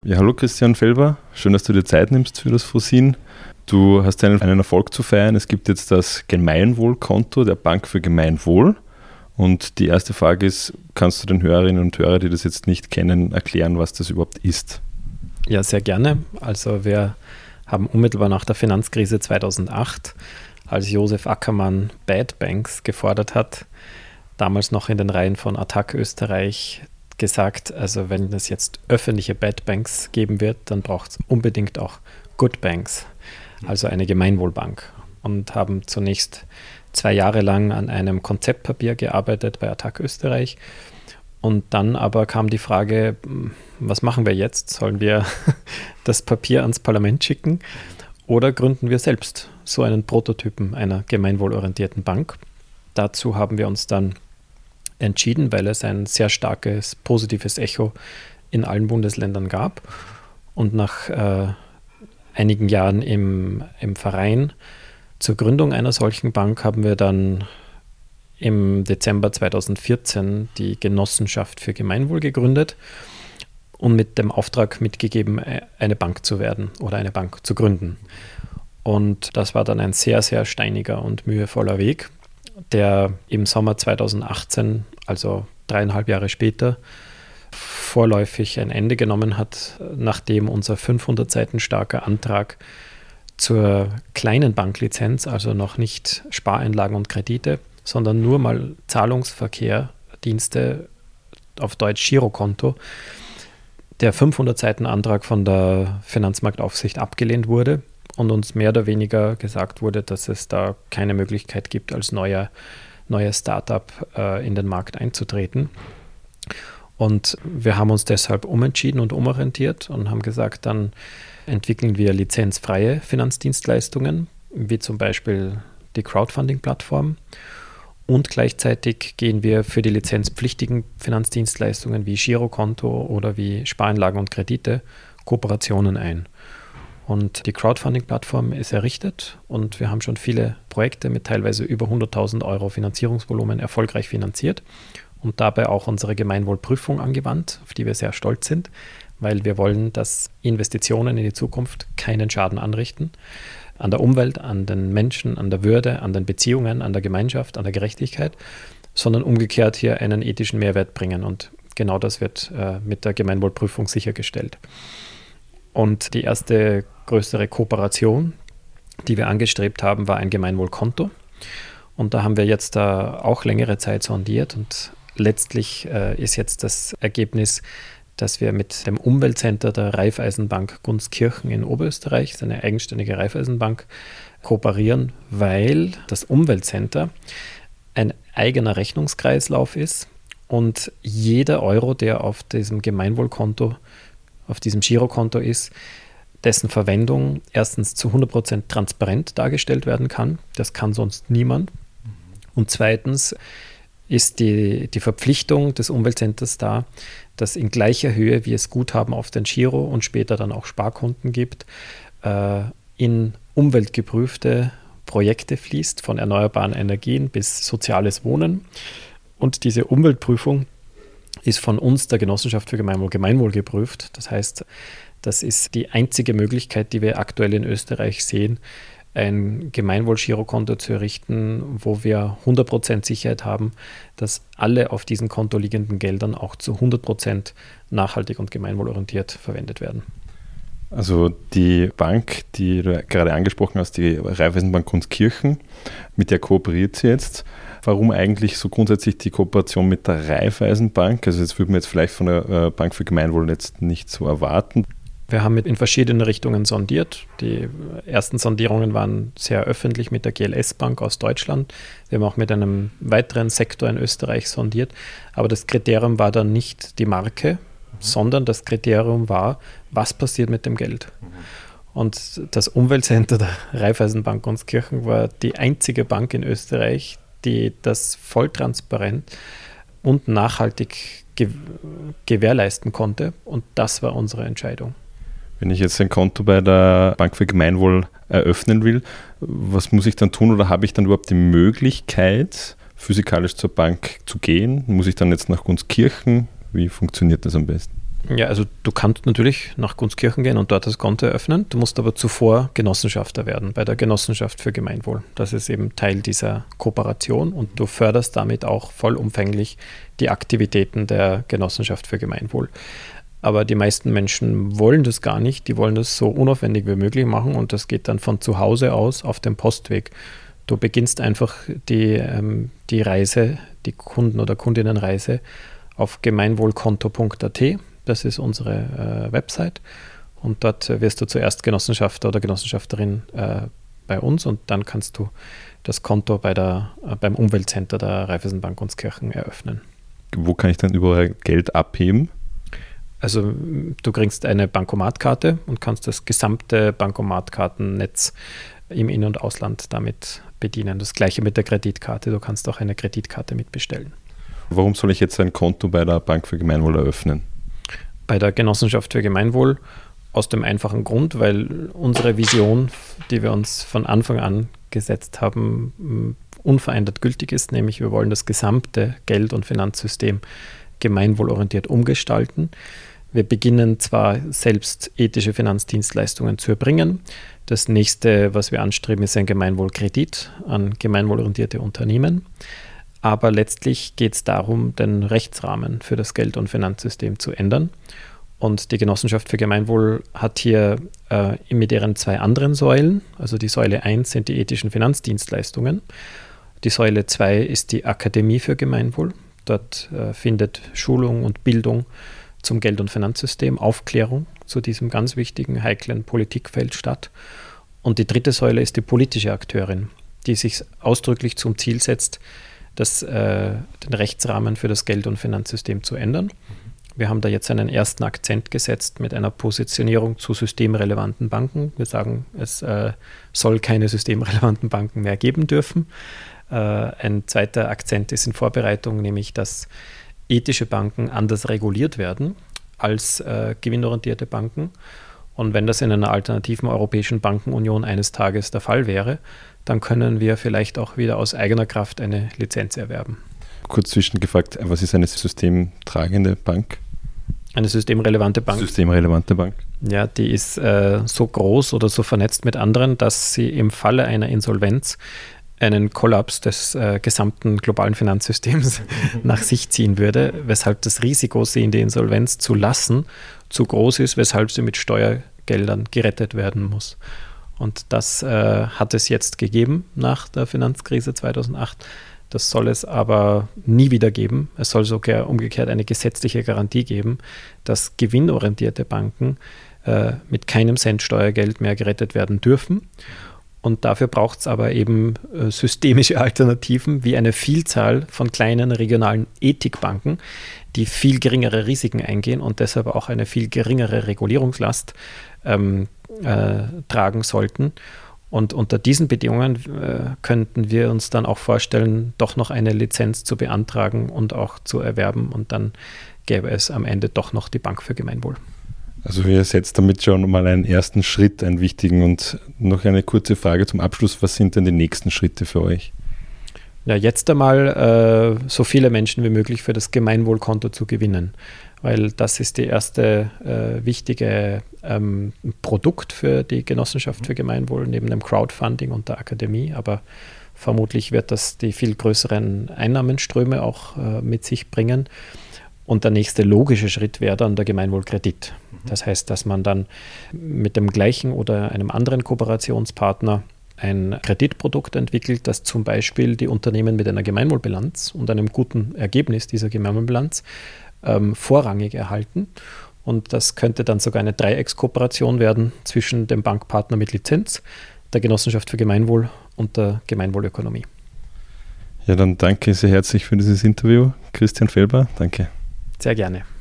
Ja, hallo Christian Felber, schön, dass du dir Zeit nimmst für das Fosin. Du hast einen Erfolg zu feiern. Es gibt jetzt das Gemeinwohlkonto der Bank für Gemeinwohl. Und die erste Frage ist, kannst du den Hörerinnen und Hörern, die das jetzt nicht kennen, erklären, was das überhaupt ist? Ja, sehr gerne. Also wir haben unmittelbar nach der Finanzkrise 2008, als Josef Ackermann Bad Banks gefordert hat, damals noch in den Reihen von Attac Österreich, gesagt, also wenn es jetzt öffentliche Bad Banks geben wird, dann braucht es unbedingt auch Good Banks, also eine Gemeinwohlbank. Und haben zunächst 2 Jahre lang an einem Konzeptpapier gearbeitet bei Attac Österreich. Und dann aber kam die Frage, was machen wir jetzt? Sollen wir das Papier ans Parlament schicken oder gründen wir selbst so einen Prototypen einer gemeinwohlorientierten Bank? Dazu haben wir uns dann entschieden, weil es ein sehr starkes positives Echo in allen Bundesländern gab. Und nach einigen Jahren im Verein zur Gründung einer solchen Bank haben wir dann im Dezember 2014 die Genossenschaft für Gemeinwohl gegründet und mit dem Auftrag mitgegeben, eine Bank zu werden oder eine Bank zu gründen. Und das war dann ein sehr, sehr steiniger und mühevoller Weg, der im Sommer 2018, also 3,5 Jahre später, vorläufig ein Ende genommen hat, nachdem unser 500 Seiten starker Antrag zur kleinen Banklizenz, also noch nicht Spareinlagen und Kredite, sondern nur mal Zahlungsverkehr, Dienste, auf Deutsch Girokonto, der 500 Seiten Antrag von der Finanzmarktaufsicht abgelehnt wurde und uns mehr oder weniger gesagt wurde, dass es da keine Möglichkeit gibt, als neues Startup in den Markt einzutreten. Und wir haben uns deshalb umentschieden und umorientiert und haben gesagt, dann entwickeln wir lizenzfreie Finanzdienstleistungen, wie zum Beispiel die Crowdfunding-Plattform. Und gleichzeitig gehen wir für die lizenzpflichtigen Finanzdienstleistungen wie Girokonto oder wie Spareinlagen und Kredite Kooperationen ein. Und die Crowdfunding-Plattform ist errichtet und wir haben schon viele Projekte mit teilweise über 100.000 Euro Finanzierungsvolumen erfolgreich finanziert und dabei auch unsere Gemeinwohlprüfung angewandt, auf die wir sehr stolz sind, weil wir wollen, dass Investitionen in die Zukunft keinen Schaden anrichten. An der Umwelt, an den Menschen, an der Würde, an den Beziehungen, an der Gemeinschaft, an der Gerechtigkeit, sondern umgekehrt hier einen ethischen Mehrwert bringen. Und genau das wird mit der Gemeinwohlprüfung sichergestellt. Und die erste größere Kooperation, die wir angestrebt haben, war ein Gemeinwohlkonto. Und da haben wir jetzt auch längere Zeit sondiert. Und letztlich ist jetzt das Ergebnis, dass wir mit dem Umweltcenter der Raiffeisenbank Gunskirchen in Oberösterreich, das ist eine eigenständige Raiffeisenbank, kooperieren, weil das Umweltcenter ein eigener Rechnungskreislauf ist und jeder Euro, der auf diesem Gemeinwohlkonto, auf diesem Girokonto ist, dessen Verwendung erstens zu 100% transparent dargestellt werden kann. Das kann sonst niemand. Und zweitens ist die Verpflichtung des Umweltcenters da, dass in gleicher Höhe, wie es Guthaben auf den Giro und später dann auch Sparkonten gibt, in umweltgeprüfte Projekte fließt, von erneuerbaren Energien bis soziales Wohnen. Und diese Umweltprüfung ist von uns, der Genossenschaft für Gemeinwohl geprüft. Das heißt, das ist die einzige Möglichkeit, die wir aktuell in Österreich sehen, ein Gemeinwohl-Girokonto zu errichten, wo wir 100% Sicherheit haben, dass alle auf diesem Konto liegenden Geldern auch zu 100% nachhaltig und gemeinwohlorientiert verwendet werden. Also die Bank, die du gerade angesprochen hast, die Raiffeisenbank Gunskirchen, mit der kooperiert sie jetzt. Warum eigentlich so grundsätzlich die Kooperation mit der Raiffeisenbank? Also das würde man jetzt vielleicht von der Bank für Gemeinwohl jetzt nicht so erwarten. Wir haben in verschiedene Richtungen sondiert. Die ersten Sondierungen waren sehr öffentlich mit der GLS Bank aus Deutschland. Wir haben auch mit einem weiteren Sektor in Österreich sondiert. Aber das Kriterium war dann nicht die Marke, sondern das Kriterium war, was passiert mit dem Geld. Und das Umweltcenter der Raiffeisenbank Gunskirchen war die einzige Bank in Österreich, die das voll transparent und nachhaltig gewährleisten konnte. Und das war unsere Entscheidung. Wenn ich jetzt ein Konto bei der Bank für Gemeinwohl eröffnen will, was muss ich dann tun oder habe ich dann überhaupt die Möglichkeit, physikalisch zur Bank zu gehen? Muss ich dann jetzt nach Gunskirchen? Wie funktioniert das am besten? Ja, also du kannst natürlich nach Gunskirchen gehen und dort das Konto eröffnen. Du musst aber zuvor Genossenschafter werden bei der Genossenschaft für Gemeinwohl. Das ist eben Teil dieser Kooperation und du förderst damit auch vollumfänglich die Aktivitäten der Genossenschaft für Gemeinwohl. Aber die meisten Menschen wollen das gar nicht. Die wollen das so unaufwendig wie möglich machen und das geht dann von zu Hause aus auf dem Postweg. Du beginnst einfach die Reise, die Kunden- oder Kundinnenreise auf gemeinwohlkonto.at. Das ist unsere Website und dort wirst du zuerst Genossenschafter oder Genossenschafterin bei uns und dann kannst du das Konto beim Umweltcenter der Raiffeisenbank Gunskirchen eröffnen. Wo kann ich dann überall Geld abheben? Also du kriegst eine Bankomatkarte und kannst das gesamte Bankomatkartennetz im In- und Ausland damit bedienen. Das gleiche mit der Kreditkarte. Du kannst auch eine Kreditkarte mitbestellen. Warum soll ich jetzt ein Konto bei der Bank für Gemeinwohl eröffnen? Bei der Genossenschaft für Gemeinwohl aus dem einfachen Grund, weil unsere Vision, die wir uns von Anfang an gesetzt haben, unverändert gültig ist, nämlich wir wollen das gesamte Geld- und Finanzsystem gemeinwohlorientiert umgestalten. Wir beginnen zwar selbst ethische Finanzdienstleistungen zu erbringen. Das nächste, was wir anstreben, ist ein Gemeinwohlkredit an gemeinwohlorientierte Unternehmen. Aber letztlich geht es darum, den Rechtsrahmen für das Geld- und Finanzsystem zu ändern. Und die Genossenschaft für Gemeinwohl hat hier mit ihren 2 anderen Säulen, also die Säule 1 sind die ethischen Finanzdienstleistungen, die Säule 2 ist die Akademie für Gemeinwohl. Dort findet Schulung und Bildung zum Geld- und Finanzsystem, Aufklärung zu diesem ganz wichtigen, heiklen Politikfeld statt. Und die 3. Säule ist die politische Akteurin, die sich ausdrücklich zum Ziel setzt, den Rechtsrahmen für das Geld- und Finanzsystem zu ändern. Wir haben da jetzt einen ersten Akzent gesetzt mit einer Positionierung zu systemrelevanten Banken. Wir sagen, es soll keine systemrelevanten Banken mehr geben dürfen. Ein zweiter Akzent ist in Vorbereitung, nämlich dass ethische Banken anders reguliert werden als gewinnorientierte Banken. Und wenn das in einer alternativen Europäischen Bankenunion eines Tages der Fall wäre, dann können wir vielleicht auch wieder aus eigener Kraft eine Lizenz erwerben. Kurz zwischengefragt, was ist eine systemtragende Bank? Eine systemrelevante Bank. Systemrelevante Bank. Ja, die ist so groß oder so vernetzt mit anderen, dass sie im Falle einer Insolvenz einen Kollaps des gesamten globalen Finanzsystems nach sich ziehen würde, weshalb das Risiko, sie in die Insolvenz zu lassen, zu groß ist, weshalb sie mit Steuergeldern gerettet werden muss. Und das hat es jetzt gegeben nach der Finanzkrise 2008. Das soll es aber nie wieder geben. Es soll sogar umgekehrt eine gesetzliche Garantie geben, dass gewinnorientierte Banken mit keinem Cent Steuergeld mehr gerettet werden dürfen. Und dafür braucht es aber eben systemische Alternativen wie eine Vielzahl von kleinen regionalen Ethikbanken, die viel geringere Risiken eingehen und deshalb auch eine viel geringere Regulierungslast tragen sollten. Und unter diesen Bedingungen könnten wir uns dann auch vorstellen, doch noch eine Lizenz zu beantragen und auch zu erwerben. Und dann gäbe es am Ende doch noch die Bank für Gemeinwohl. Also ihr setzt damit schon mal einen ersten Schritt, einen wichtigen. Und noch eine kurze Frage zum Abschluss. Was sind denn die nächsten Schritte für euch? Ja, jetzt einmal so viele Menschen wie möglich für das Gemeinwohlkonto zu gewinnen, weil das ist die erste wichtige Produkt für die Genossenschaft für Gemeinwohl neben dem Crowdfunding und der Akademie, aber vermutlich wird das die viel größeren Einnahmenströme auch mit sich bringen. Und der nächste logische Schritt wäre dann der Gemeinwohlkredit. Das heißt, dass man dann mit dem gleichen oder einem anderen Kooperationspartner ein Kreditprodukt entwickelt, das zum Beispiel die Unternehmen mit einer Gemeinwohlbilanz und einem guten Ergebnis dieser Gemeinwohlbilanz vorrangig erhalten. Und das könnte dann sogar eine Dreieckskooperation werden zwischen dem Bankpartner mit Lizenz, der Genossenschaft für Gemeinwohl und der Gemeinwohlökonomie. Ja, dann danke sehr herzlich für dieses Interview. Christian Felber, danke. Sehr gerne.